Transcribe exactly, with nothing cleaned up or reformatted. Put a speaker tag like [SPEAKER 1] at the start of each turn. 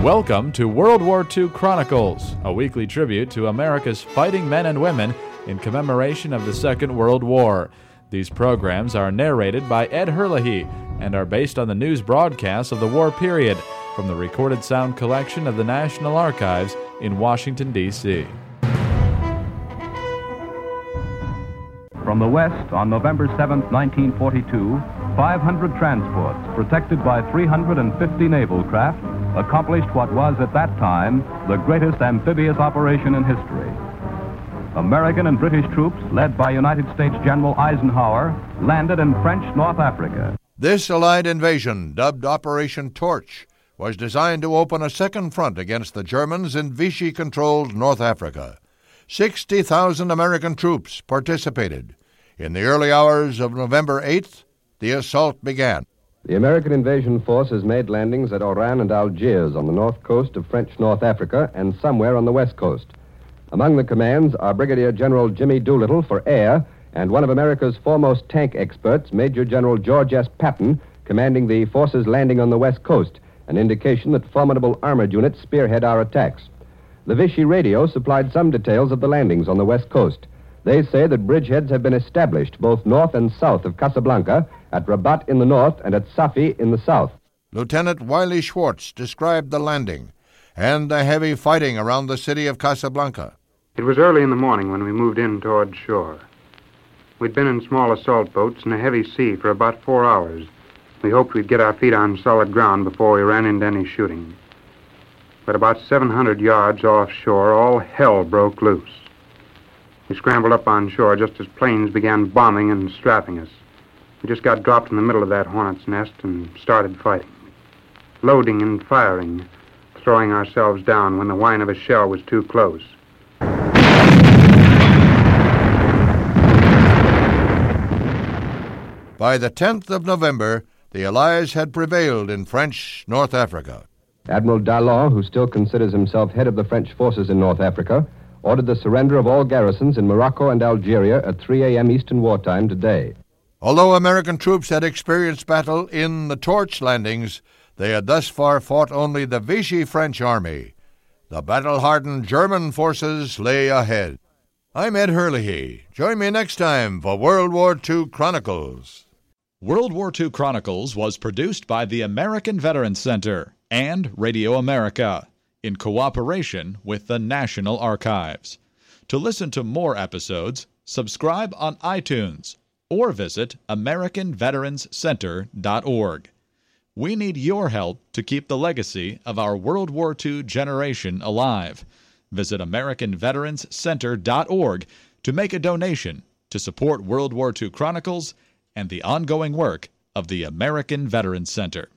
[SPEAKER 1] Welcome to World War Two Chronicles, a weekly tribute to America's fighting men and women in commemoration of the Second World War. These programs are narrated by Ed Herlihy and are based on the news broadcasts of the war period from the recorded sound collection of the National Archives in Washington, D C
[SPEAKER 2] From the west, on November seventh, nineteen forty-two, five hundred transports, protected by three hundred fifty naval craft, accomplished what was at that time the greatest amphibious operation in history. American and British troops, led by United States General Eisenhower, landed in French North Africa.
[SPEAKER 3] This Allied invasion, dubbed Operation Torch, was designed to open a second front against the Germans in Vichy-controlled North Africa. sixty thousand American troops participated. In the early hours of November eighth, the assault began.
[SPEAKER 4] The American invasion forces made landings at Oran and Algiers on the north coast of French North Africa and somewhere on the west coast. Among the commands are Brigadier General Jimmy Doolittle for air and one of America's foremost tank experts, Major General George S. Patton, commanding the forces landing on the west coast, an indication that formidable armored units spearhead our attacks. The Vichy radio supplied some details of the landings on the west coast. They say that bridgeheads have been established both north and south of Casablanca, at Rabat in the north and at Safi in the south.
[SPEAKER 3] Lieutenant Wiley Schwartz described the landing and the heavy fighting around the city of Casablanca.
[SPEAKER 5] It was early in the morning when we moved in toward shore. We'd been in small assault boats in a heavy sea for about four hours. We hoped we'd get our feet on solid ground before we ran into any shooting. But about seven hundred yards offshore, all hell broke loose. We scrambled up on shore just as planes began bombing and strapping us. We just got dropped in the middle of that hornet's nest and started fighting. Loading and firing, throwing ourselves down when the whine of a shell was too close.
[SPEAKER 3] By the tenth of November, the Allies had prevailed in French North Africa.
[SPEAKER 4] Admiral Dallon, who still considers himself head of the French forces in North Africa, ordered the surrender of all garrisons in Morocco and Algeria at three a.m. Eastern Wartime today.
[SPEAKER 3] Although American troops had experienced battle in the Torch landings, they had thus far fought only the Vichy French army. The battle-hardened German forces lay ahead. I'm Ed Herlihy. Join me next time for World War Two Chronicles.
[SPEAKER 1] World War Two Chronicles was produced by the American Veterans Center and Radio America in cooperation with the National Archives. To listen to more episodes, subscribe on iTunes or visit American Veterans Center dot org. We need your help to keep the legacy of our World War Two generation alive. Visit American Veterans Center dot org to make a donation to support World War Two Chronicles and the ongoing work of the American Veterans Center.